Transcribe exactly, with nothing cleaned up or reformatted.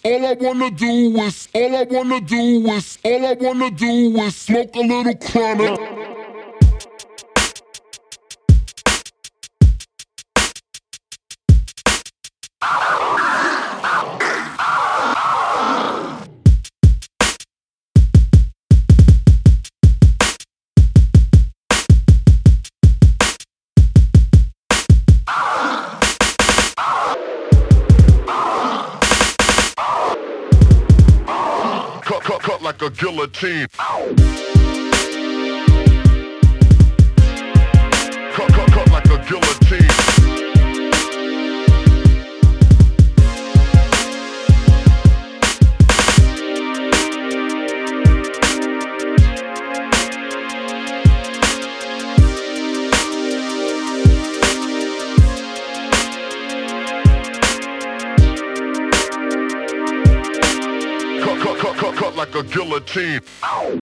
all I wanna do is, all I wanna do is, all I wanna do is smoke a little chronic. Cut, cut, cut like a guillotine. Cut, cut, cut like a guillotine. Cut, cut, cut, cut, cut like a guillotine.